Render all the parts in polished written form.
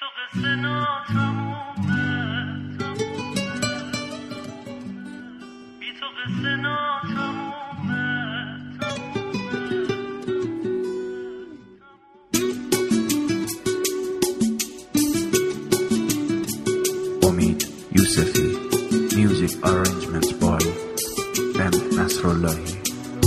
تو قصه ناتمومه، بی تو قصه ناتمومه. امید یوسفی. Music arrangements by M. Nasrullahi.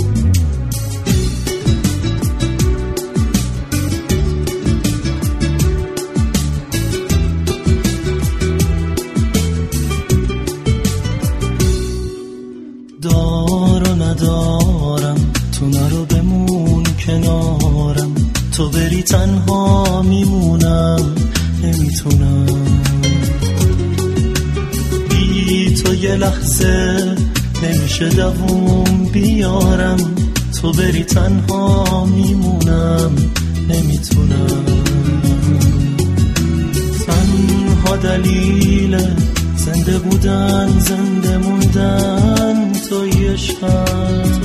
دار و ندارم تو نرو بمون کنارم، تو بری تنها میمونم نمیتونم، بی تو یه لحظه نمیشه دووم بیارم، تو بری تنها میمونم نمیتونم، تنها دلیل زنده بودن زنده موندن توی عشقم،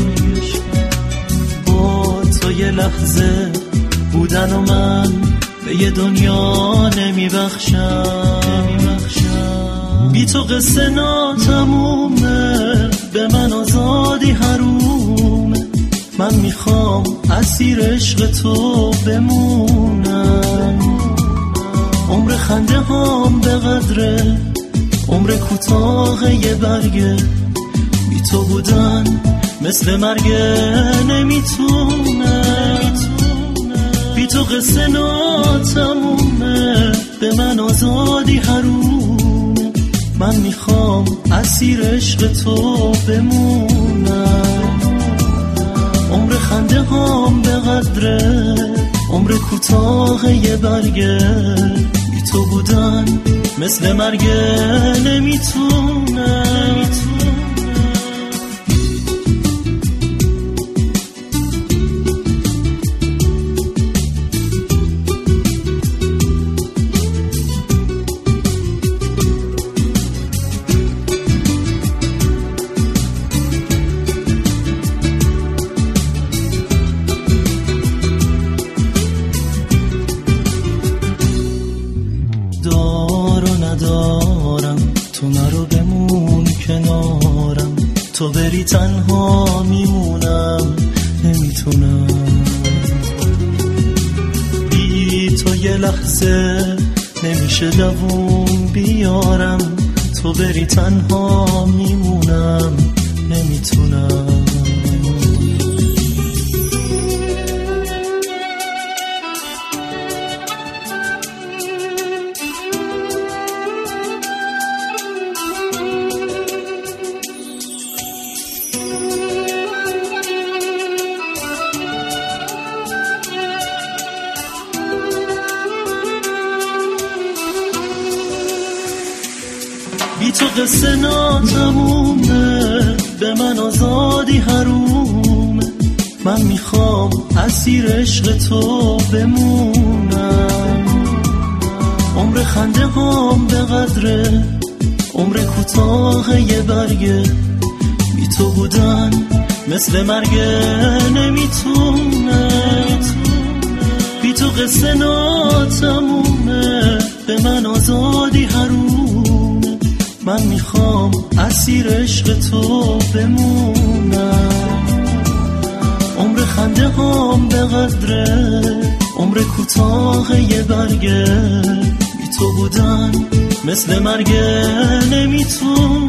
با تو یه لحظه بودن و من به یه دنیا نمیبخشم، بی تو قصه ناتمومه، به من آزادی حرومه، من میخوام اسیر عشق تو بمونم، عمر خنده هام به قدره، عمر کوتاه یه برگه، بی تو بودن مثل مرگه نمیتونه، بی تو قصه ناتمومه، به من آزادی حرومه، من میخوام اسیر عشق تو بمونم، عمر خنده هام به قدره، عمر کوتاه یه برگه، بی تو بودن مثل مرگه نمیتونه. دار و ندارم تو نرو بمون کنارم، تو بری تنها میمونم نمیتونم، بی تو یه لحظه نمیشه دووم بیارم، تو بری تنها میمونم نمیتونم. بی تو قصه ناتمومه، به من آزادی حرومه، من میخوام اسیر عشق تو بمونم، عمر خنده هام به قدره، عمر کوتاه یه برگه، بی تو بودن مثل مرگه نمیتونه، بی تو قصه ناتمومه، به من آزادی حرومه، من میخوام اسیر عشق تو بمونم، عمر خنده هام به قدره، عمر کوتاه یه برگه، بی تو بودن مثل مرگه نمیتونه.